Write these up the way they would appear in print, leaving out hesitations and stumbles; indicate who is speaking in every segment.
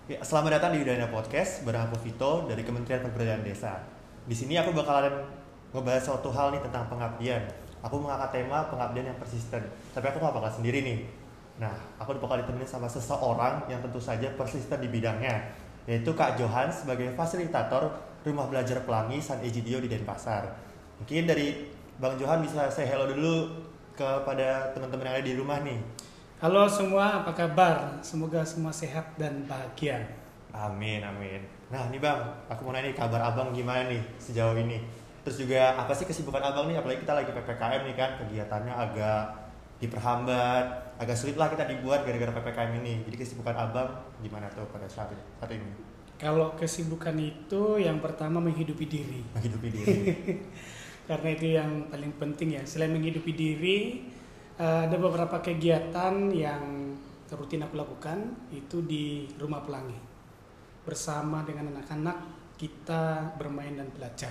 Speaker 1: Ya, selamat datang di Udana Podcast bareng aku Vito dari Kementerian Pemberdayaan Desa. Di sini aku bakalan ngebahas suatu hal nih tentang pengabdian. Aku mengangkat tema pengabdian yang persisten. Tapi aku gak bakal sendiri nih. Nah, aku bakal ditemenin sama seseorang yang tentu saja persisten di bidangnya, yaitu Kak Johan sebagai fasilitator Rumah Belajar Pelangi San Egidio di Denpasar. Mungkin dari Bang Johan bisa say hello dulu kepada teman-teman yang ada di rumah nih.
Speaker 2: Halo semua, apa kabar? Semoga semua sehat dan bahagia.
Speaker 1: Amin, amin. Nah, nih Bang, aku mau nanya nih kabar Abang gimana nih sejauh ini? Terus juga apa sih kesibukan Abang nih? Apalagi kita lagi PPKM nih kan, kegiatannya agak diperhambat, agak sulit lah kita dibuat gara-gara PPKM ini. Jadi kesibukan Abang gimana tuh pada saat ini?
Speaker 2: Kalau kesibukan itu yang pertama menghidupi diri.
Speaker 1: Menghidupi diri.
Speaker 2: Karena itu yang paling penting ya. Selain menghidupi diri, ada beberapa kegiatan yang rutin aku lakukan itu di Rumah Pelangi. Bersama dengan anak-anak kita bermain dan belajar.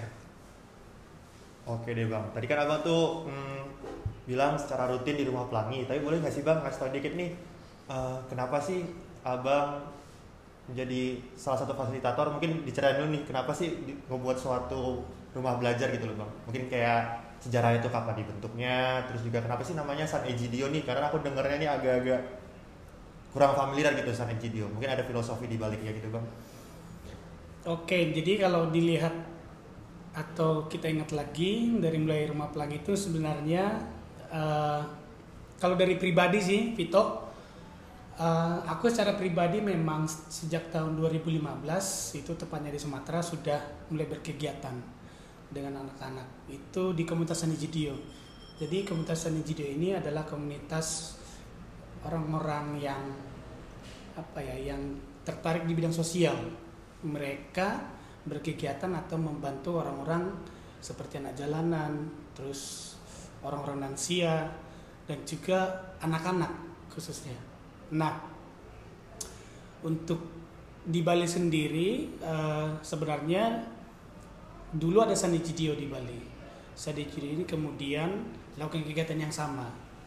Speaker 1: Oke deh Bang, tadi kan Abang tuh bilang secara rutin di Rumah Pelangi. Tapi boleh nggak sih Bang kasih tau dikit nih, kenapa sih Abang menjadi salah satu fasilitator? Mungkin diceritain dulu nih, kenapa sih ngebuat suatu rumah belajar gitu loh Bang? Mungkin kayak sejarahnya itu kapan dibentuknya, terus juga kenapa sih namanya San Egidio nih? Karena aku dengernya nih agak-agak kurang familiar gitu San Egidio. Mungkin ada filosofi di baliknya gitu Bang.
Speaker 2: Oke, jadi kalau dilihat atau kita ingat lagi dari mulai Rumah Pelangi itu sebenarnya eh, kalau dari pribadi sih Vito, aku secara pribadi memang sejak tahun 2015 itu tepatnya di Sumatera sudah mulai berkegiatan dengan anak-anak itu di komunitas Sanijidio. Jadi komunitas Sanijidio ini adalah komunitas orang-orang yang yang tertarik di bidang sosial. Mereka berkegiatan atau membantu orang-orang seperti anak jalanan, terus orang-orang lansia dan juga anak-anak khususnya. Nah, untuk di Bali sendiri sebenarnya dulu ada Sanijidio di Bali. Sanijidio ini kemudian melakukan kegiatan yang sama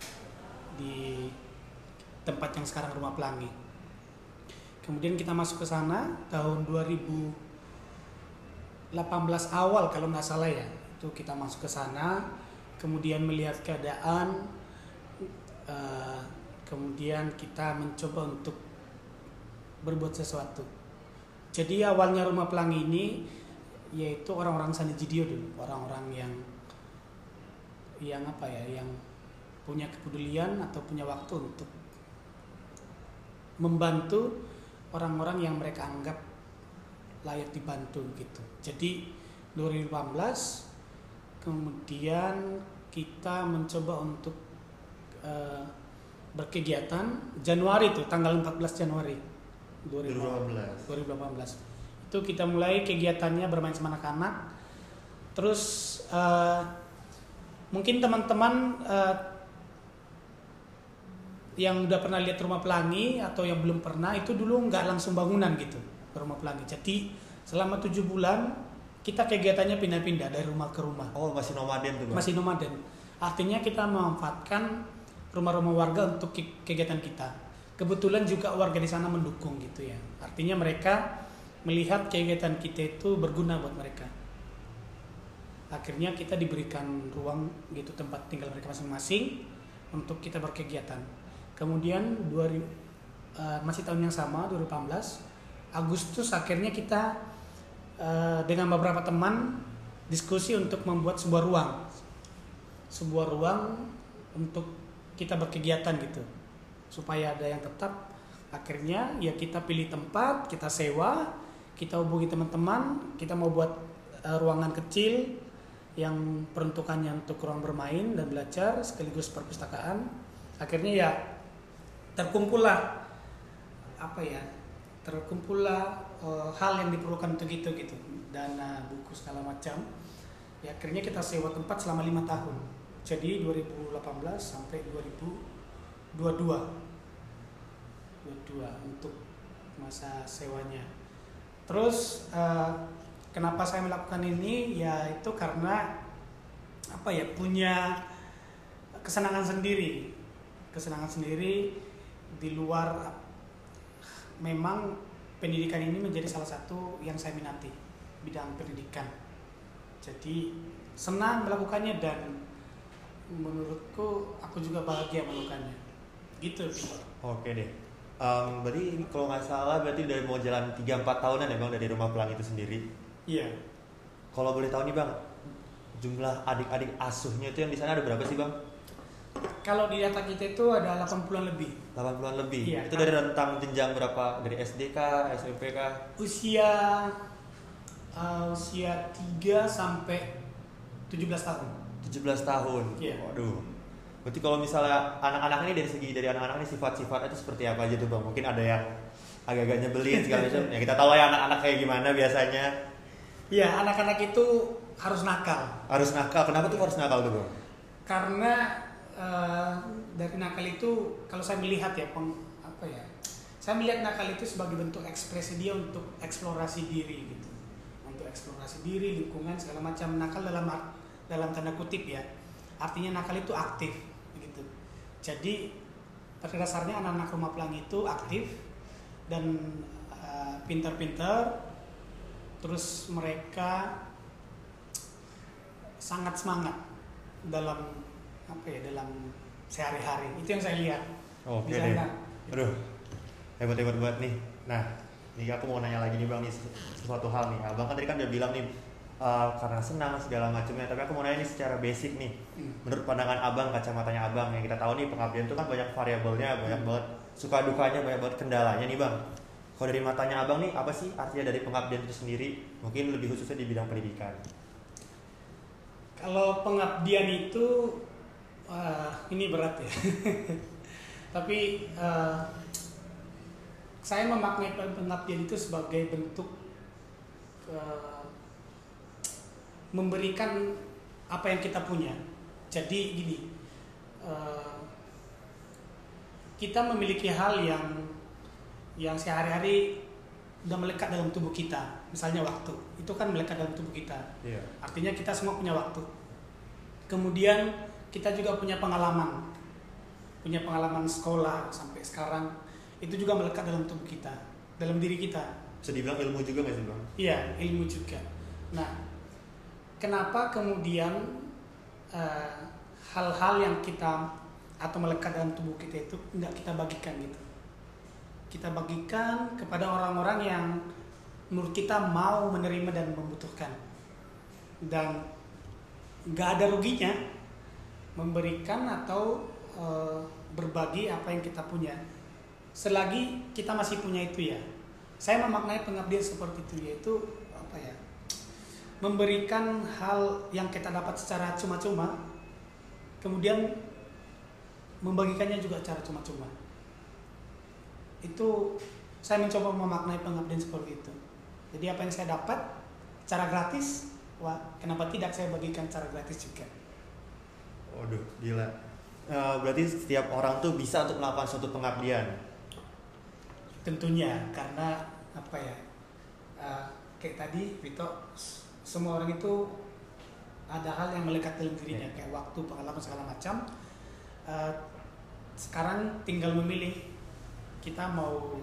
Speaker 2: di tempat yang sekarang Rumah Pelangi. Kemudian kita masuk ke sana tahun 2018 awal kalau nggak salah ya. Itu kita masuk ke sana, kemudian melihat keadaan, kemudian kita mencoba untuk berbuat sesuatu. Jadi awalnya Rumah Pelangi ini yaitu orang-orang Sanijidio dulu, orang-orang yang yang punya kepedulian atau punya waktu untuk membantu orang-orang yang mereka anggap layak dibantu gitu. Jadi 2018 kemudian kita mencoba untuk berkegiatan Januari itu tanggal 14 Januari 2018 itu kita mulai kegiatannya bermain sama anak-anak. Terus mungkin teman-teman yang udah pernah lihat Rumah Pelangi atau yang belum pernah itu dulu nggak langsung bangunan gitu Rumah Pelangi. Jadi selama 7 bulan kita kegiatannya pindah-pindah dari rumah ke rumah.
Speaker 1: Oh, masih nomaden tuh Bang?
Speaker 2: Masih nomaden. Artinya kita memanfaatkan rumah-rumah warga untuk kegiatan kita. Kebetulan juga warga di sana mendukung gitu ya. Artinya mereka melihat kegiatan kita itu berguna buat mereka. Akhirnya kita diberikan ruang gitu, tempat tinggal mereka masing-masing untuk kita berkegiatan. Kemudian masih tahun yang sama 2018 Agustus akhirnya kita dengan beberapa teman diskusi untuk membuat sebuah ruang untuk kita berkegiatan gitu supaya ada yang tetap. Akhirnya ya kita pilih tempat, kita sewa, kita hubungi teman-teman, kita mau buat ruangan kecil yang peruntukannya untuk ruang bermain dan belajar sekaligus perpustakaan. Akhirnya ya terkumpullah hal yang diperlukan untuk itu gitu, dana, buku segala macam. Ya akhirnya kita sewa tempat selama 5 tahun. Jadi 2018 sampai 2022 untuk masa sewanya. Terus kenapa saya melakukan ini? Ya itu karena punya kesenangan sendiri di luar memang pendidikan ini menjadi salah satu yang saya minati, bidang pendidikan. Jadi senang melakukannya dan menurutku aku juga bahagia melakukannya. Gitu.
Speaker 1: Oke deh. Berarti kalau nggak salah berarti udah mau jalan 3-4 tahunan ya Bang dari Rumah Pelangi itu sendiri.
Speaker 2: Iya.
Speaker 1: Kalau boleh tahu nih Bang, jumlah adik-adik asuhnya itu yang di sana ada berapa sih Bang?
Speaker 2: Kalau di data kita itu ada 80-an lebih.
Speaker 1: 80-an lebih.
Speaker 2: Iya,
Speaker 1: Itu dari rentang jenjang berapa? Dari SD kah, SMP kah?
Speaker 2: Usia 3 sampai 17 tahun.
Speaker 1: 17 tahun.
Speaker 2: Iya.
Speaker 1: Waduh. Berarti kalau misalnya anak-anak ini dari anak-anak ini sifat-sifatnya itu seperti apa aja tuh Bang? Mungkin ada yang agak-agak nyebelin segala macam. Ya kita tahu lah ya anak-anak kayak gimana biasanya.
Speaker 2: Iya, anak-anak itu harus nakal.
Speaker 1: Harus nakal. Kenapa tuh harus nakal tuh Bang?
Speaker 2: Karena dari nakal itu kalau saya melihat ya saya melihat nakal itu sebagai bentuk ekspresi dia untuk eksplorasi diri gitu, untuk eksplorasi diri, lingkungan segala macam. Nakal dalam tanda kutip ya, artinya nakal itu aktif gitu. Jadi pada dasarnya anak-anak Rumah Pelangi itu aktif dan pintar-pintar, terus mereka sangat semangat dalam dalam sehari-hari. Itu yang saya lihat.
Speaker 1: Oke
Speaker 2: di
Speaker 1: deh.
Speaker 2: sana.
Speaker 1: Aduh, hebat-hebat banget nih. Nah, nih aku mau nanya lagi nih Bang nih sesuatu hal nih. Abang kan tadi kan udah bilang nih karena senang segala macamnya. Tapi aku mau nanya nih secara basic nih. Menurut pandangan Abang, kacamatanya Abang yang kita tahu nih pengabdian itu kan banyak variabelnya, banyak banget suka dukanya, banyak banget kendalanya nih Bang. Kalau dari matanya Abang nih, apa sih artinya dari pengabdian itu sendiri? Mungkin lebih khususnya di bidang pendidikan.
Speaker 2: Kalau pengabdian itu ini berat ya. Tapi saya memaknai pengabdian itu sebagai bentuk memberikan apa yang kita punya. Jadi gini, kita memiliki hal yang sehari-hari udah melekat dalam tubuh kita. Misalnya waktu, itu kan melekat dalam tubuh kita.
Speaker 1: Iya.
Speaker 2: Artinya kita semua punya waktu. Kemudian kita juga punya pengalaman sekolah sampai sekarang, itu juga melekat dalam tubuh kita, dalam diri kita.
Speaker 1: Bisa dibilang ilmu juga nggak sih Bang?
Speaker 2: Iya, ilmu juga. Nah, kenapa kemudian hal-hal yang kita atau melekat dalam tubuh kita itu nggak kita bagikan gitu? Kita bagikan kepada orang-orang yang menurut kita mau menerima dan membutuhkan, dan nggak ada ruginya memberikan atau berbagi apa yang kita punya selagi kita masih punya itu ya. Saya memaknai pengabdian seperti itu, yaitu memberikan hal yang kita dapat secara cuma-cuma, kemudian membagikannya juga secara cuma-cuma. Itu saya mencoba memaknai pengabdian seperti itu. Jadi apa yang saya dapat secara gratis, wah kenapa tidak saya bagikan secara gratis juga.
Speaker 1: Waduh, gila. Berarti setiap orang tuh bisa untuk melakukan suatu pengabdian.
Speaker 2: Tentunya, karena kayak tadi Vito, semua orang itu ada hal yang melekat dalam dirinya, kayak waktu, pengalaman segala macam. Sekarang tinggal memilih kita mau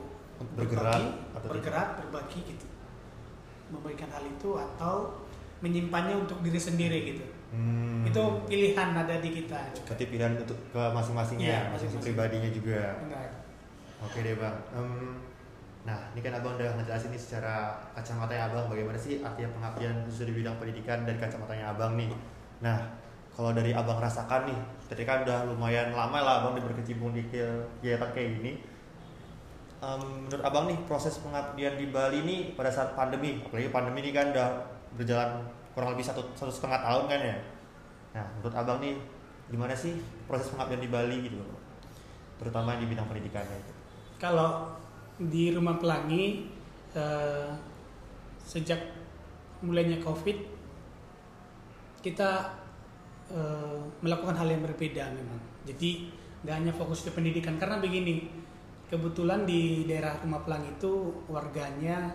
Speaker 2: berbagi gitu, memberikan hal itu atau menyimpannya untuk diri sendiri gitu. Itu pilihan ada di kita.
Speaker 1: Berarti pilihan untuk ke masing-masingnya, masing-masing pribadinya juga.
Speaker 2: Benar.
Speaker 1: Oke deh Bang. Nah, ini kan Abang udah ngejelasin nih secara kacamatanya Abang bagaimana sih artinya pengabdian khusus di bidang pendidikan dari kacamatanya Abang nih. Nah, kalau dari Abang rasakan nih, ketika kan udah lumayan lama lah Abang berkecimpung di kegiatan kayak gini. Menurut Abang nih proses pengabdian di Bali nih pada saat pandemi, apalagi pandemi ini kan udah berjalan kurang lebih 1,5 tahun kan ya. Nah, menurut Abang nih gimana sih proses pengabdian di Bali gitu loh, terutama di bidang pendidikannya itu?
Speaker 2: Kalau di Rumah Pelangi sejak mulainya COVID, kita melakukan hal yang berbeda memang. Jadi nggak hanya fokus ke pendidikan, karena begini, kebetulan di daerah Rumah Pelangi itu warganya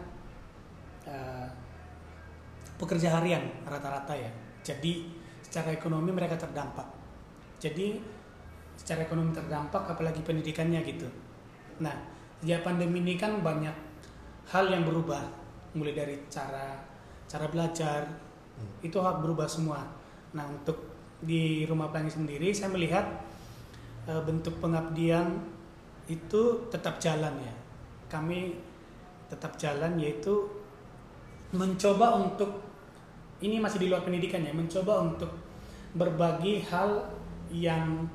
Speaker 2: pekerja harian rata-rata ya. Jadi secara ekonomi mereka terdampak. Jadi secara ekonomi terdampak, apalagi pendidikannya gitu. Nah, sejak pandemi ini kan banyak hal yang berubah, mulai dari cara belajar itu hak berubah semua. Nah, untuk di Rumah Pelangi sendiri saya melihat bentuk pengabdian itu tetap jalan ya. Kami tetap jalan, yaitu mencoba untuk, ini masih di luar pendidikan ya, mencoba untuk berbagi hal yang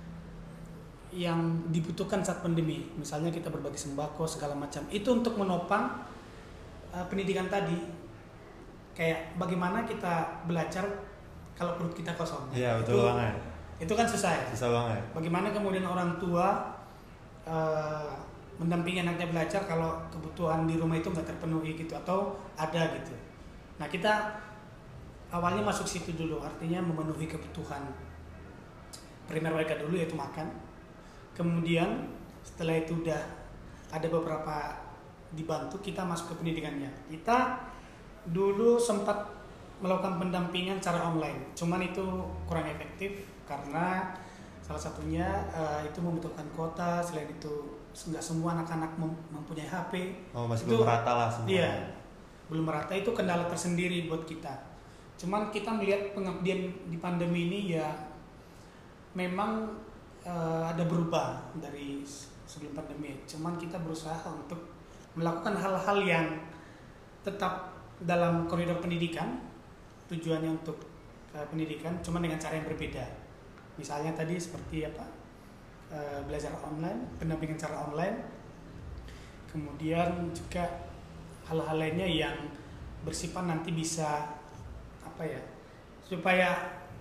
Speaker 2: dibutuhkan saat pandemi. Misalnya kita berbagi sembako segala macam. Itu untuk menopang pendidikan tadi. Kayak bagaimana kita belajar kalau perut kita kosong.
Speaker 1: Iya, betul banget.
Speaker 2: Itu kan susah ya.
Speaker 1: Susah banget.
Speaker 2: Bagaimana kemudian orang tua mendampingi anaknya belajar kalau kebutuhan di rumah itu nggak terpenuhi gitu, atau ada gitu. Nah, kita awalnya masuk situ dulu, artinya memenuhi kebutuhan primer mereka dulu, yaitu makan. Kemudian setelah itu udah ada beberapa dibantu, kita masuk ke pendidikannya. Kita dulu sempat melakukan pendampingan secara online, cuman itu kurang efektif karena salah satunya itu membutuhkan kuota. Selain itu nggak semua anak-anak mempunyai HP.
Speaker 1: Oh, masih
Speaker 2: itu,
Speaker 1: belum merata lah semua.
Speaker 2: Iya, belum merata, itu kendala tersendiri buat kita. Cuman kita melihat pengabdian di pandemi ini ya memang ada berubah dari sebelum pandemi. Cuman kita berusaha untuk melakukan hal-hal yang tetap dalam koridor pendidikan, tujuannya untuk pendidikan, cuman dengan cara yang berbeda. Misalnya tadi seperti belajar online, pendampingan cara online. Kemudian juga hal-hal lainnya yang bersifat nanti bisa supaya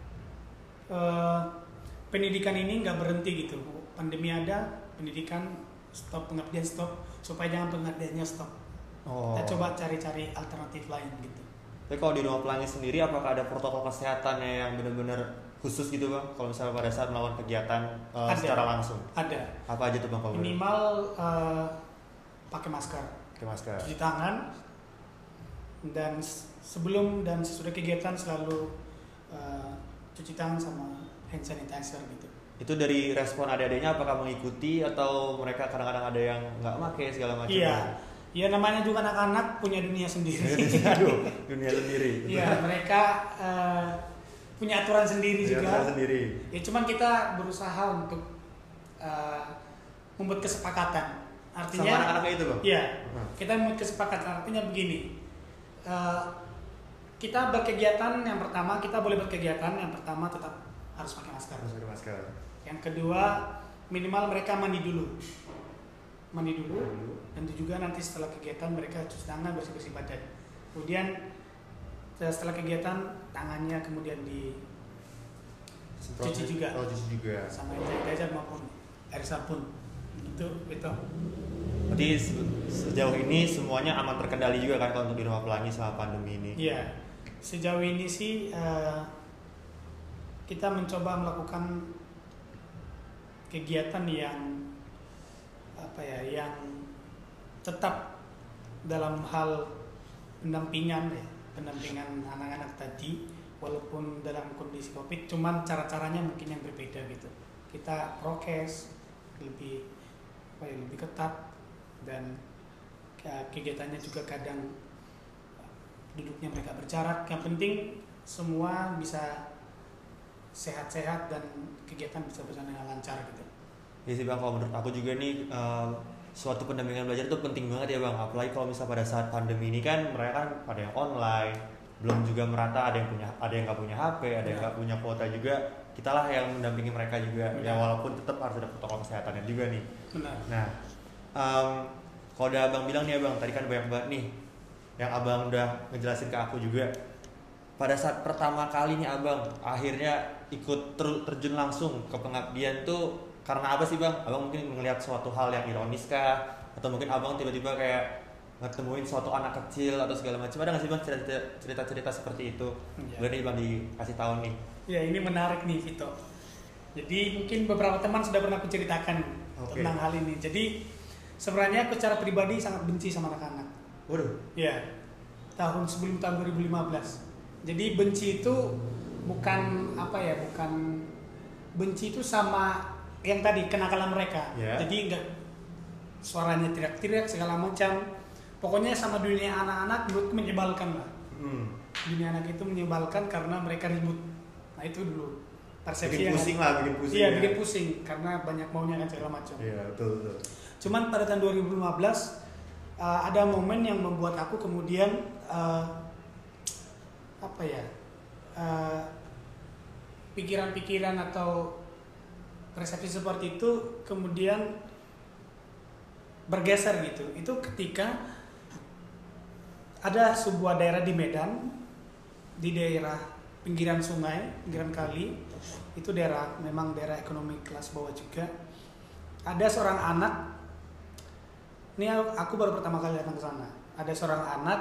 Speaker 2: pendidikan ini nggak berhenti gitu. Pandemi ada, pendidikan stop, pengabdian stop, supaya jangan pengabdiannya stop. Kita coba cari-cari alternatif lain gitu.
Speaker 1: Tapi kalau di Rumah Pelangi sendiri, apakah ada protokol kesehatannya yang benar-benar khusus gitu bang? Kalau misalnya pada saat melakukan kegiatan secara langsung?
Speaker 2: Ada.
Speaker 1: Apa aja tuh bang?
Speaker 2: Minimal pakai masker.
Speaker 1: Pakai masker.
Speaker 2: Cuci tangan. Dan sebelum dan sesudah kegiatan selalu cuci tangan sama hand sanitizer gitu.
Speaker 1: Itu dari respon adik-adiknya, apakah mengikuti atau mereka kadang-kadang ada yang nggak pakai segala macam?
Speaker 2: Iya, namanya juga anak-anak punya dunia sendiri.
Speaker 1: Aduh, dunia sendiri.
Speaker 2: Iya, mereka punya aturan sendiri juga.
Speaker 1: Aturan sendiri.
Speaker 2: Ya, cuman kita berusaha untuk membuat kesepakatan. Artinya
Speaker 1: sama anak-anaknya itu bang?
Speaker 2: Iya, kita membuat kesepakatan. Artinya begini, kita berkegiatan yang pertama, kita boleh berkegiatan yang pertama tetap harus pakai masker.
Speaker 1: Harus pakai masker.
Speaker 2: Yang kedua, minimal mereka mandi dulu, dan itu juga nanti setelah kegiatan mereka cuci tangan, bersih-bersih badan. Kemudian setelah kegiatan tangannya kemudian dicuci juga.
Speaker 1: Cuci juga.
Speaker 2: Sama hand sanitizer maupun air sabun. Itu.
Speaker 1: Berarti sejauh ini semuanya aman terkendali juga kan kalau untuk di Rumah Pelangi selama pandemi ini?
Speaker 2: Iya, sejauh ini sih kita mencoba melakukan kegiatan yang yang tetap dalam hal pendampingan anak-anak tadi, walaupun dalam kondisi COVID, cuman cara-caranya mungkin yang berbeda gitu. Kita prokes lebih ketat, dan kegiatannya juga kadang duduknya mereka berjarak. Yang penting semua bisa sehat-sehat dan kegiatan bisa berjalan dengan lancar gitu.
Speaker 1: Iya sih bang, kalau menurut aku juga nih suatu pendampingan belajar itu penting banget ya bang. Apalagi kalau misalnya pada saat pandemi ini kan mereka kan pada yang online, belum juga merata, ada yang nggak punya HP, ada yang nggak punya kuota juga. Kita lah yang mendampingi mereka juga. Ya walaupun tetap harus ada protokol kesehatannya juga nih.
Speaker 2: Benar.
Speaker 1: Nah, kalau udah abang bilang nih abang, tadi kan banyak banget nih yang abang udah ngejelasin ke aku juga. Pada saat pertama kali nih abang akhirnya ikut terjun langsung ke pengabdian tuh karena apa sih bang? Abang mungkin melihat suatu hal yang ironis kah? Atau mungkin abang tiba-tiba kayak ngetemuin suatu anak kecil atau segala macam? Ada nggak sih bang cerita-cerita seperti itu? Boleh nih bang dikasih tahu nih.
Speaker 2: Ya, ini menarik nih Vito. Jadi mungkin beberapa teman sudah pernah aku ceritakan tentang hal ini. Jadi sebenarnya aku secara pribadi sangat benci sama anak-anak.
Speaker 1: Waduh.
Speaker 2: Ya, sebelum tahun 2015. Jadi benci itu bukan benci itu sama yang tadi kenakalan mereka.
Speaker 1: Yeah.
Speaker 2: Jadi enggak suaranya teriak-teriak segala macam, pokoknya sama dunia anak-anak menurutku menyebalkan lah. Dunia anak itu menyebalkan karena mereka ribut. Nah itu dulu persepsi
Speaker 1: bikin pusing lah, bikin pusing.
Speaker 2: Iya,
Speaker 1: ya.
Speaker 2: bikin pusing karena banyak maunya kan segala macam.
Speaker 1: Iya, betul.
Speaker 2: Cuman pada tahun 2015 ada momen yang membuat aku kemudian pikiran-pikiran atau persepsi seperti itu kemudian bergeser gitu. Itu ketika ada sebuah daerah di Medan, di daerah pinggiran sungai, pinggiran kali, itu memang daerah ekonomi kelas bawah juga. Ada seorang anak, ini aku baru pertama kali datang ke sana. Ada seorang anak,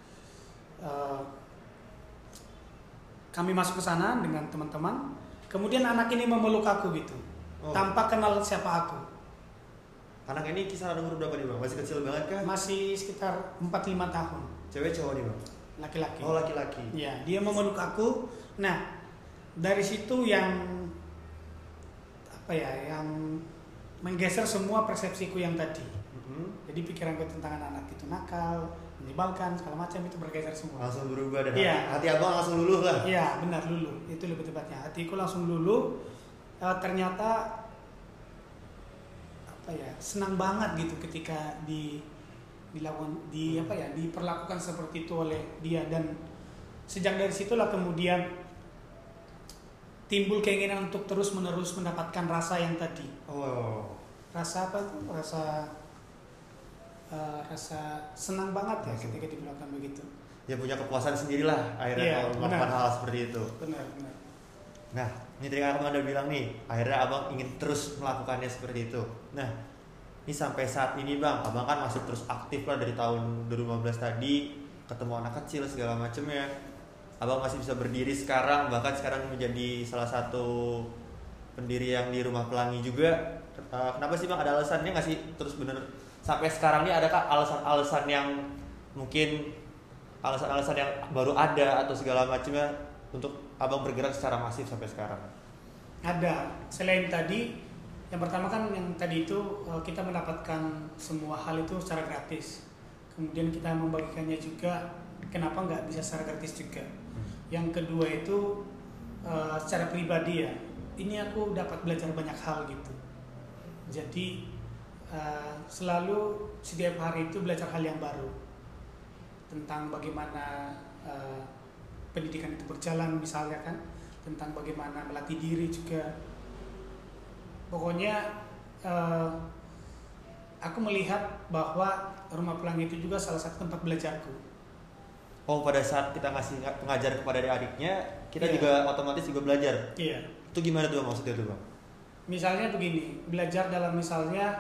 Speaker 2: kami masuk ke sana dengan teman-teman. Kemudian anak ini memeluk aku gitu, tanpa kenal siapa aku.
Speaker 1: Anak ini kisaran umur berapa nih bang? Masih kecil banget kah?
Speaker 2: Masih sekitar 4-5 tahun.
Speaker 1: Cewek cowok nih bang?
Speaker 2: Laki-laki.
Speaker 1: Oh laki-laki.
Speaker 2: Ya, dia memeluk aku. Nah, dari situ yang yang menggeser semua persepsiku yang tadi. Jadi pikiranku tentang anak-anak itu nakal, menyebalkan, segala macam itu bergeser semua.
Speaker 1: Langsung berubah dan
Speaker 2: Iya.
Speaker 1: hati abang langsung luluh lah.
Speaker 2: Iya, benar luluh. Itu lebih tepatnya. Hatiku langsung luluh. Ternyata senang banget gitu ketika diperlakukan seperti itu oleh dia, dan sejak dari situlah kemudian timbul keinginan untuk terus menerus mendapatkan rasa yang tadi. Rasa apa tuh? Rasa senang banget ya ketika diperlakukan begitu.
Speaker 1: Ya punya kepuasan sendirilah akhirnya kalau melakukan hal seperti itu.
Speaker 2: Benar.
Speaker 1: Nah, ini tadi abang udah bilang nih, akhirnya abang ingin terus melakukannya seperti itu. Nah, ini sampai saat ini bang, abang kan masih terus aktif lah dari tahun 2015 tadi, ketemu anak kecil segala macamnya. Abang masih bisa berdiri sekarang, bahkan sekarang menjadi salah satu pendiri yang di Rumah Pelangi juga. Kenapa sih bang? Ada alasannya nggak sih terus bener sampai sekarang ini? Adakah alasan-alasan yang mungkin alasan-alasan yang baru ada atau segala macamnya untuk abang bergerak secara masif sampai sekarang?
Speaker 2: Ada. Selain tadi, yang pertama kan yang tadi itu kita mendapatkan semua hal itu secara gratis. Kemudian kita membagikannya juga, kenapa nggak bisa secara gratis juga. Yang kedua itu secara pribadi ya, ini aku dapat belajar banyak hal gitu. Jadi selalu setiap hari itu belajar hal yang baru tentang bagaimana pendidikan itu berjalan misalnya kan, tentang bagaimana melatih diri juga. Pokoknya aku melihat bahwa Rumah Pelangi itu juga salah satu tempat belajarku.
Speaker 1: Oh, pada saat kita ngasih pengajar kepada adik-adiknya, kita juga otomatis juga belajar.
Speaker 2: Iya.
Speaker 1: Itu gimana tuh maksudnya tuh bang?
Speaker 2: Misalnya begini, belajar dalam misalnya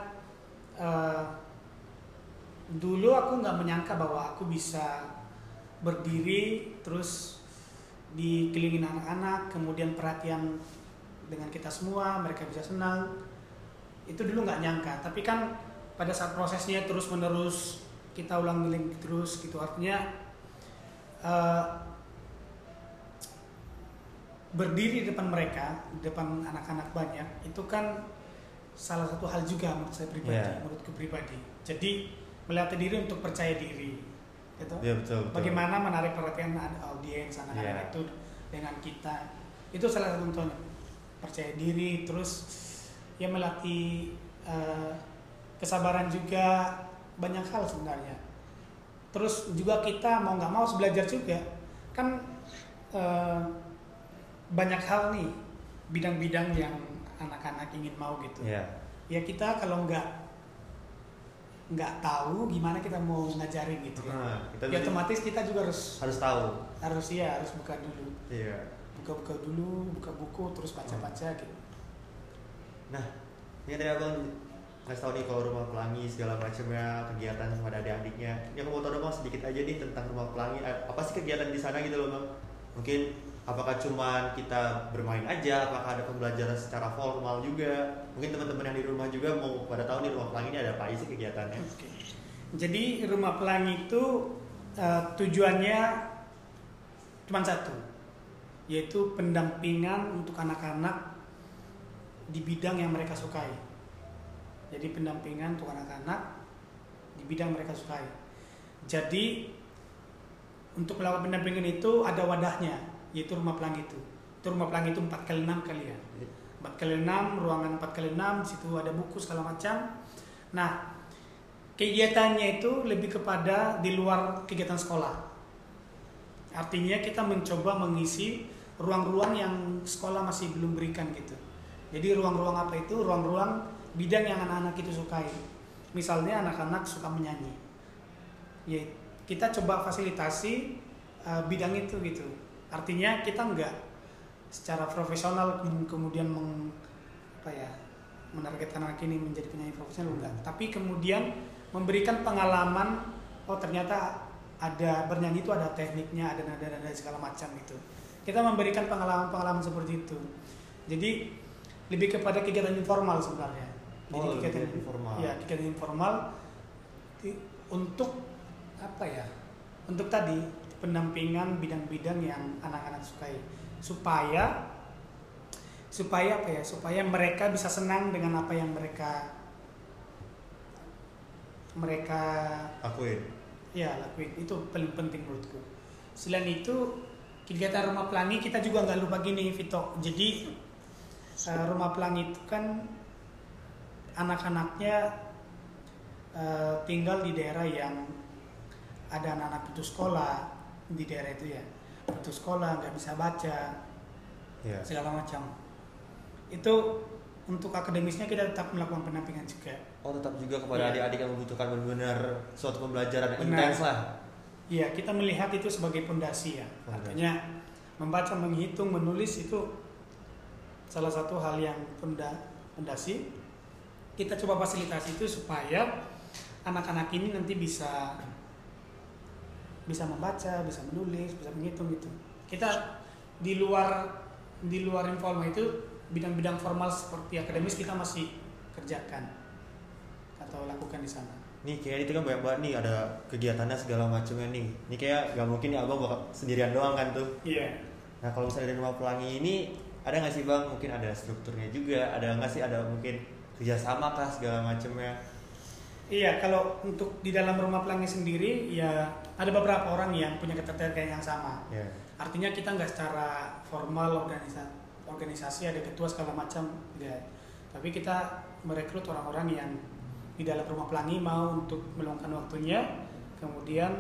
Speaker 2: dulu aku nggak menyangka bahwa aku bisa berdiri terus dikelilingin anak-anak, kemudian perhatian dengan kita semua, mereka bisa senang. Itu dulu nggak nyangka, tapi kan pada saat prosesnya terus menerus kita ulang-ulang terus gitu, artinya berdiri di depan mereka, di depan anak-anak banyak, itu kan salah satu hal juga menurut saya pribadi, menurutku pribadi. Jadi melatih diri untuk percaya diri, gitu.
Speaker 1: Ya, betul.
Speaker 2: Bagaimana menarik perhatian audiens anak-anak itu dengan kita, itu salah satu contohnya. Percaya diri, terus ya melatih kesabaran juga, banyak hal sebenarnya. Terus juga kita mau nggak mau harus belajar juga, kan banyak hal nih bidang-bidang yang anak-anak ingin mau gitu. Ya kita kalau nggak tahu gimana kita mau ngajarin gitu ya. Ya otomatis kita juga harus tahu. Harus buka dulu. Buka dulu, buka buku, terus baca-baca gitu.
Speaker 1: Nah, ini tadi abang ngasih tahu nih kalau Rumah Pelangi segala macamnya, kegiatan pada adik-adiknya. Ini aku mau tahu dong sedikit aja nih tentang Rumah Pelangi. Apa sih kegiatan di sana gitu loh bang? Mungkin apakah cuman kita bermain aja, apakah ada pembelajaran secara formal juga? Mungkin teman-teman yang di rumah juga mau pada tahu nih Rumah Pelangi ini ada apa aja sih kegiatannya?
Speaker 2: Jadi Rumah Pelangi itu tujuannya cuma satu, yaitu pendampingan untuk anak-anak di bidang yang mereka sukai. Jadi pendampingan untuk anak-anak di bidang mereka sukai. Jadi untuk melakukan pendampingan itu ada wadahnya, yaitu rumah pelangi itu. Itu rumah pelangi itu 4x6 kali ya. 4x6, ruangan 4x6, di situ ada buku segala macam. Nah, kegiatannya itu lebih kepada di luar kegiatan sekolah. Artinya kita mencoba mengisi ruang-ruang yang sekolah masih belum berikan gitu. Jadi ruang-ruang apa itu? Ruang-ruang bidang yang anak-anak itu sukai. Misalnya anak-anak suka menyanyi. Ya, kita coba fasilitasi bidang itu gitu. Artinya kita enggak secara profesional kemudian menargetkan anak ini menjadi penyanyi profesional enggak. Tapi kemudian memberikan pengalaman, oh ternyata ada bernyanyi itu ada tekniknya, ada nada-nada segala macam gitu. Kita memberikan pengalaman-pengalaman seperti itu. Jadi lebih kepada kegiatan informal sebenarnya. Jadi kegiatan informal. Ya, kegiatan informal untuk apa ya? Untuk tadi pendampingan bidang-bidang yang anak-anak sukai supaya apa ya? Supaya mereka bisa senang dengan apa yang mereka
Speaker 1: lakuin.
Speaker 2: Ya, lakuin. Itu paling penting menurutku. Selain itu, kegiatan rumah pelangi kita juga nggak lupa gini, Vito. Jadi rumah pelangi itu kan anak-anaknya tinggal di daerah yang ada anak-anak putus sekolah di daerah itu ya, putus sekolah nggak bisa baca, segala macam. Itu untuk akademisnya kita tetap melakukan pendampingan juga.
Speaker 1: Oh, tetap juga kepada adik-adik yang membutuhkan benar-benar suatu pembelajaran yang intens lah.
Speaker 2: Iya, kita melihat itu sebagai pondasi ya. Artinya membaca, menghitung, menulis itu salah satu hal yang pondasi. Kita coba fasilitasi itu supaya anak-anak ini nanti bisa membaca, bisa menulis, bisa menghitung gitu. Kita di luar informal itu bidang-bidang formal seperti akademis kita masih kerjakan atau lakukan di sana.
Speaker 1: Nih kayak itu kan banyak banget nih, ada kegiatannya segala macamnya nih. Ini kayak gak mungkin ya abang bakal sendirian doang kan tuh.
Speaker 2: Iya.
Speaker 1: Nah kalau misalnya dari rumah pelangi ini ada nggak sih bang? Mungkin ada strukturnya juga, ada nggak sih, ada mungkin kerjasama kah segala macamnya?
Speaker 2: Iya, kalau untuk di dalam rumah pelangi sendiri ya ada beberapa orang yang punya ketertarikan yang sama.
Speaker 1: Yeah.
Speaker 2: Artinya kita nggak secara formal organisasi ada ketua segala macam, ya. Tapi kita merekrut orang-orang yang di dalam rumah pelangi mau untuk meluangkan waktunya, kemudian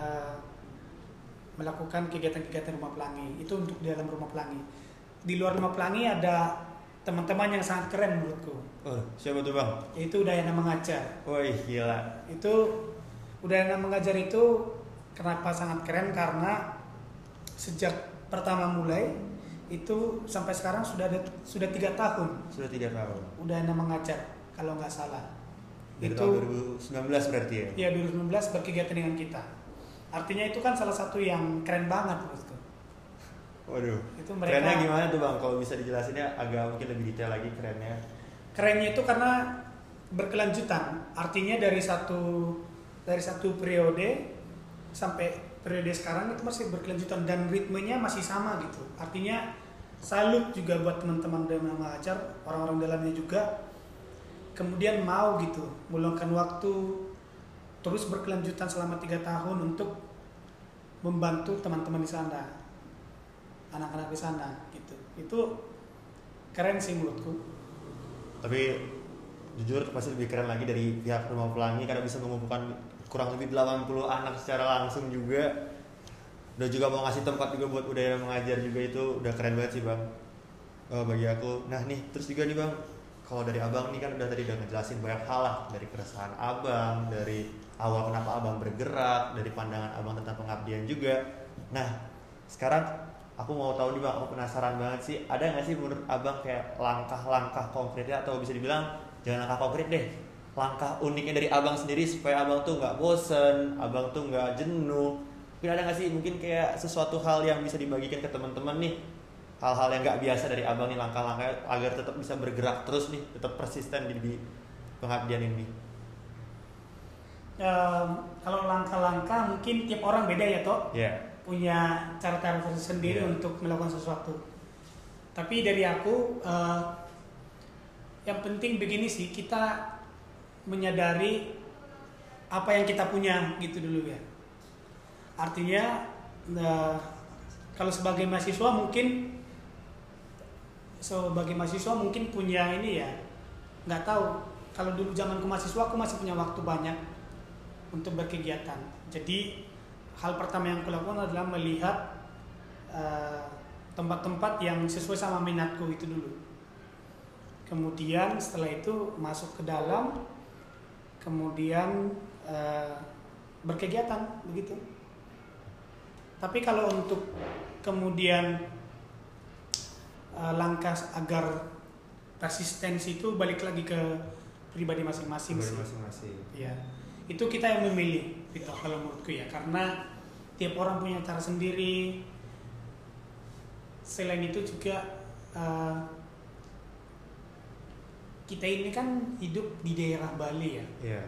Speaker 2: melakukan kegiatan-kegiatan rumah pelangi. Itu untuk di dalam rumah pelangi. Di luar rumah pelangi ada teman-teman yang sangat keren menurutku.
Speaker 1: Oh, siapa tuh bang?
Speaker 2: Yaitu Udayana Mengajar.
Speaker 1: Wih gila.
Speaker 2: Itu Udayana Mengajar itu kenapa sangat keren, karena sejak pertama mulai itu sampai sekarang sudah 3 tahun.
Speaker 1: Sudah 3 tahun.
Speaker 2: Udayana Mengajar kalau nggak salah.
Speaker 1: Dari
Speaker 2: itu
Speaker 1: tahun 2019 berarti ya?
Speaker 2: Iya, 2019 berkegiatan dengan kita. Artinya itu kan salah satu yang keren banget menurutku.
Speaker 1: Waduh.
Speaker 2: Itu mereka,
Speaker 1: kerennya gimana tuh bang? Kalau bisa dijelasinnya agak mungkin lebih detail lagi kerennya.
Speaker 2: Kerennya itu karena berkelanjutan. Artinya dari satu periode sampai periode sekarang itu masih berkelanjutan dan ritmenya masih sama gitu. Artinya salut juga buat teman-teman Udayana Mengajar, orang-orang dalamnya juga. Kemudian mau gitu meluangkan waktu terus berkelanjutan selama 3 tahun untuk membantu teman-teman di sana, anak-anak di sana gitu. Itu keren sih menurutku.
Speaker 1: Tapi jujur pasti lebih keren lagi dari pihak rumah pelangi karena bisa mengumpulkan kurang lebih 80 anak secara langsung juga. Udah juga mau ngasih tempat juga buat Udayana Mengajar juga, itu udah keren banget sih bang bagi aku. Nah nih terus juga nih bang, kalau dari abang nih kan udah ngejelasin banyak hal lah, dari keresahan abang, dari awal kenapa abang bergerak, dari pandangan abang tentang pengabdian juga. Nah sekarang aku mau tahu nih bang, aku penasaran banget sih, ada nggak sih menurut abang kayak langkah-langkah konkretnya, atau bisa dibilang jangan langkah konkret deh, langkah uniknya dari abang sendiri supaya abang tuh nggak bosen, abang tuh nggak jenuh. Mungkin ada nggak sih mungkin kayak sesuatu hal yang bisa dibagikan ke teman-teman nih, hal-hal yang nggak biasa dari abang nih, langkah-langkah agar tetap bisa bergerak terus nih, tetap persisten di pengabdian ini.
Speaker 2: Kalau langkah-langkah mungkin tiap orang beda ya toh.
Speaker 1: Yeah.
Speaker 2: Punya cara-cara sendiri untuk melakukan sesuatu. Tapi dari aku yang penting begini sih, kita menyadari apa yang kita punya gitu dulu ya. Artinya kalau sebagai mahasiswa mungkin punya ini ya, nggak tahu. Kalau dulu zamanku mahasiswa aku masih punya waktu banyak untuk berkegiatan. Jadi hal pertama yang aku lakukan adalah melihat tempat-tempat yang sesuai sama minatku itu dulu. Kemudian setelah itu masuk ke dalam, kemudian berkegiatan begitu. Tapi kalau untuk kemudian langkah agar resistensi itu balik lagi ke pribadi masing-masing. Ya, itu kita yang memilih gitu kalau menurutku ya, karena tiap orang punya cara sendiri. Selain itu juga kita ini kan hidup di daerah Bali ya.
Speaker 1: Yeah.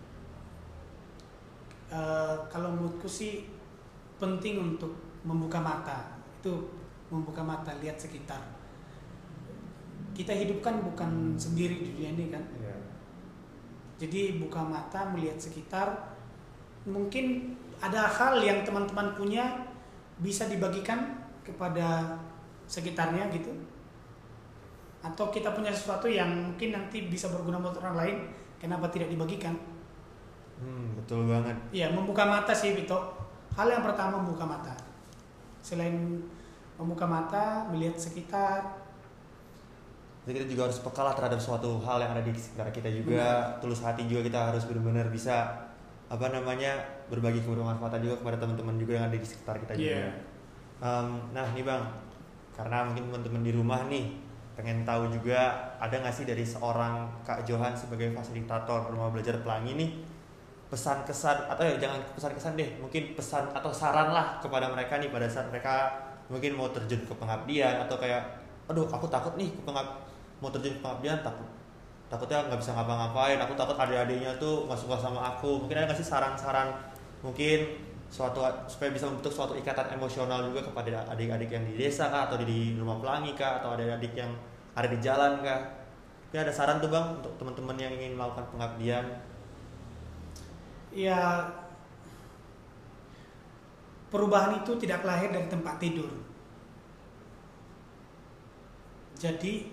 Speaker 2: Kalau menurutku sih penting untuk membuka mata. Itu membuka mata, lihat sekitar. Kita hidup kan bukan sendiri di dunia ini kan.
Speaker 1: Yeah.
Speaker 2: Jadi buka mata, melihat sekitar. Mungkin ada hal yang teman-teman punya bisa dibagikan kepada sekitarnya gitu. Atau kita punya sesuatu yang mungkin nanti bisa berguna buat orang lain, kenapa tidak dibagikan?
Speaker 1: Betul banget.
Speaker 2: Iya, membuka mata sih Vito. Hal yang pertama membuka mata. Selain membuka mata, melihat sekitar.
Speaker 1: Jadi kita juga harus peka lah terhadap suatu hal yang ada di sekitar kita juga. Tulus hati juga kita harus benar-benar bisa berbagi kebermanfaatan juga kepada teman-teman juga yang ada di sekitar kita juga. Nah nih Bang, karena mungkin teman-teman di rumah nih pengen tahu juga, ada nggak sih dari seorang Kak Johan sebagai fasilitator Rumah Belajar Pelangi nih, pesan-kesan atau jangan pesan-kesan deh, mungkin pesan atau saran lah kepada mereka nih pada saat mereka mungkin mau terjun ke pengabdian, atau kayak aduh aku takut nih mau terjun ke pengabdian, takutnya nggak bisa ngapa-ngapain, aku takut adik-adiknya tuh nggak suka sama aku. Mungkin ada nggak sih saran-saran mungkin supaya bisa membentuk suatu ikatan emosional juga kepada adik-adik yang di desa kah, atau di Rumah Pelangi kah, atau adik-adik yang ada di jalan kah? Mungkin ada saran tuh Bang untuk teman-teman yang ingin melakukan pengabdian.
Speaker 2: Ya, perubahan itu tidak lahir dari tempat tidur. Jadi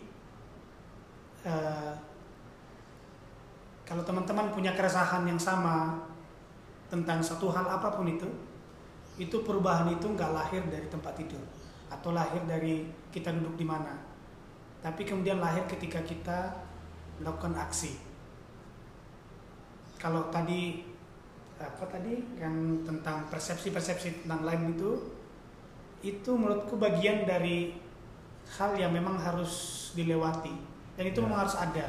Speaker 2: kalau teman-teman punya keresahan yang sama tentang satu hal apapun itu perubahan itu nggak lahir dari tempat tidur atau lahir dari kita duduk di mana, tapi kemudian lahir ketika kita melakukan aksi. Kalau tadi yang tentang persepsi tentang lain itu menurutku bagian dari hal yang memang harus dilewati, dan itu memang harus ada.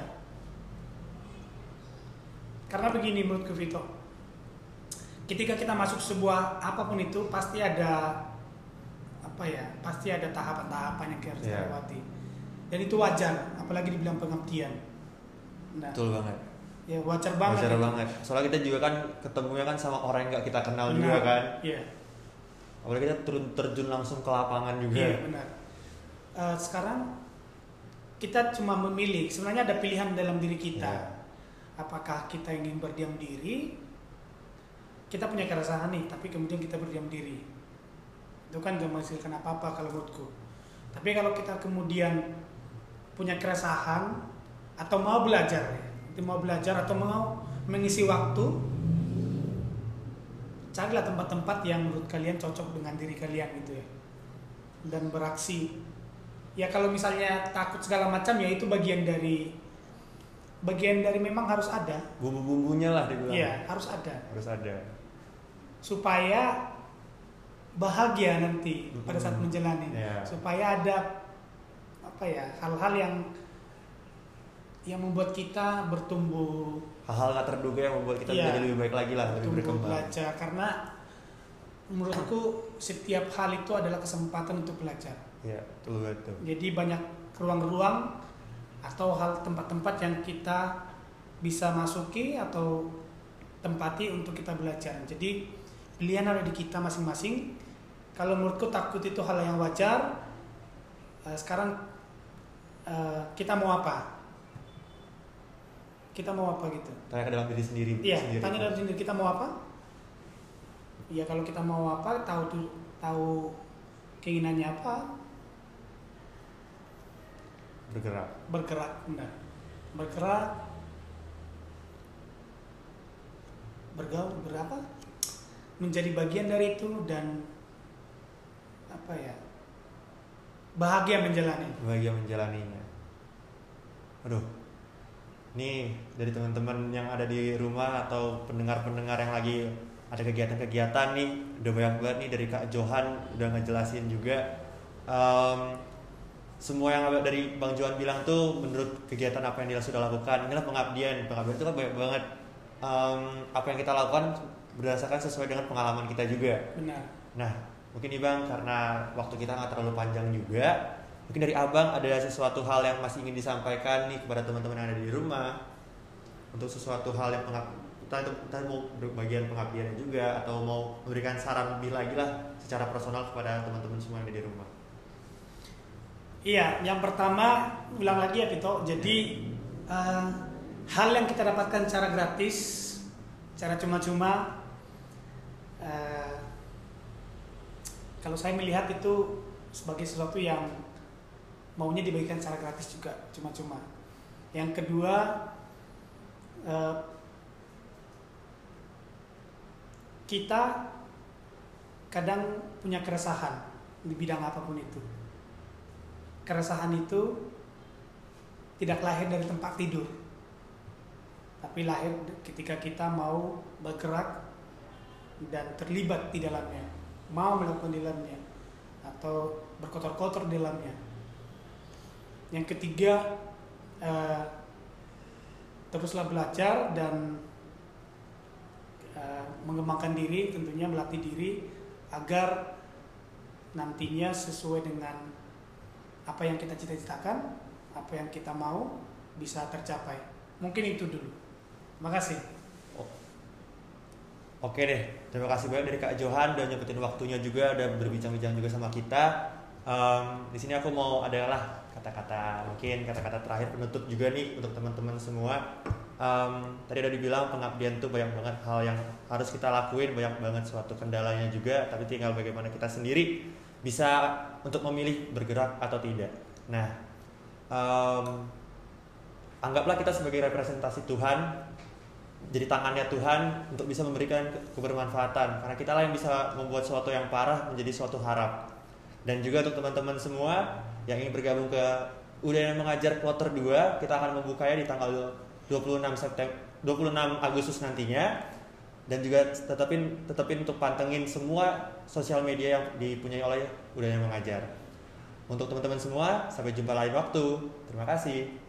Speaker 2: Karena begini menurutku Vito, ketika kita masuk sebuah apapun itu pasti ada tahapan-tahapan yang harus dilewati, dan itu wajar, apalagi dibilang pengabdian. Nah,
Speaker 1: betul banget.
Speaker 2: Ya wajar banget.
Speaker 1: Soalnya kita juga kan ketemunya kan sama orang yang nggak kita kenal juga kan.
Speaker 2: Iya.
Speaker 1: Apalagi kita terjun langsung ke lapangan juga.
Speaker 2: Iya benar. Sekarang kita cuma memilih. Sebenarnya ada pilihan dalam diri kita.
Speaker 1: Yeah.
Speaker 2: Apakah kita ingin berdiam diri? Kita punya keresahan nih, tapi kemudian kita berdiam diri. Itu kan gak menghasilkan apa-apa kalau menurutku. Tapi kalau kita kemudian punya keresahan atau mau belajar atau mau mengisi waktu, carilah tempat-tempat yang menurut kalian cocok dengan diri kalian gitu ya, dan beraksi. Ya kalau misalnya takut segala macam, ya itu bagian dari memang harus ada
Speaker 1: bumbu-bumbunya lah dibilang.
Speaker 2: Iya, harus ada supaya bahagia nanti pada saat menjalani. Supaya ada hal-hal yang membuat kita bertumbuh,
Speaker 1: hal-hal nggak terduga yang membuat kita menjadi lebih baik lagi lah, lebih berkembang.
Speaker 2: Belajar, karena menurutku setiap hal itu adalah kesempatan untuk belajar.
Speaker 1: Iya, betul.
Speaker 2: Jadi banyak ruang-ruang atau tempat-tempat yang kita bisa masuki atau tempati untuk kita belajar. Jadi pilihan ada di kita masing-masing. Kalau menurutku takut itu hal yang wajar. Sekarang kita mau apa? kita mau apa gitu.
Speaker 1: Tanya ke dalam diri sendiri.
Speaker 2: Iya, tanya dalam sendiri kita mau apa. Ya kalau kita mau apa, tahu keinginannya apa, bergerak, benar. Bergerak, bergaul, berapa? Menjadi bagian dari itu dan apa ya? Bahagia
Speaker 1: menjalaninya. Aduh. Nih dari teman-teman yang ada di rumah atau pendengar-pendengar yang lagi ada kegiatan-kegiatan nih, udah banyak banget nih dari Kak Johan udah ngejelasin juga. Semua yang dari Bang Johan bilang tuh menurut kegiatan apa yang dia sudah lakukan, inilah pengabdian itu kan banyak banget. Apa yang kita lakukan berdasarkan sesuai dengan pengalaman kita juga.
Speaker 2: Benar.
Speaker 1: Nah mungkin nih Bang, karena waktu kita nggak terlalu panjang juga, mungkin dari Abang ada sesuatu hal yang masih ingin disampaikan nih kepada teman-teman yang ada di rumah, untuk sesuatu hal yang kita mau bagian pengabdiannya juga, atau mau memberikan saran lebih lagi lah secara personal kepada teman-teman semua yang ada di rumah.
Speaker 2: Iya, yang pertama ulang lagi ya Pito. Jadi hal yang kita dapatkan secara gratis, secara cuma-cuma, kalau saya melihat itu sebagai sesuatu yang maunya dibagikan secara gratis juga, cuma-cuma. Yang kedua, kita kadang punya keresahan di bidang apapun itu. Keresahan itu tidak lahir dari tempat tidur, tapi lahir ketika kita mau bergerak dan terlibat di dalamnya, mau melakukan di dalamnya, atau berkotor-kotor di dalamnya. Yang ketiga, teruslah belajar dan mengembangkan diri, tentunya melatih diri agar nantinya sesuai dengan apa yang kita cita-citakan, apa yang kita mau bisa tercapai. Mungkin itu dulu. Terima kasih.
Speaker 1: Oke deh, terima kasih banyak dari Kak Johan udah nyempetin waktunya juga, udah berbincang-bincang juga sama kita. Di sini aku mau adalah kata-kata terakhir penutup juga nih untuk teman-teman semua. Tadi udah dibilang pengabdian tuh banyak banget hal yang harus kita lakuin, banyak banget suatu kendalanya juga, tapi tinggal bagaimana kita sendiri bisa untuk memilih bergerak atau tidak. Nah, anggaplah kita sebagai representasi Tuhan, jadi tangannya Tuhan untuk bisa memberikan kebermanfaatan, karena kita lah yang bisa membuat sesuatu yang parah menjadi suatu harap. Dan juga untuk teman-teman semua yang ingin bergabung ke Udayana Mengajar Kloter 2, kita akan membukanya di tanggal 26 Agustus nantinya. Dan juga tetapin untuk pantengin semua sosial media yang dipunyai oleh Udayana Mengajar. Untuk teman-teman semua, sampai jumpa lain waktu. Terima kasih.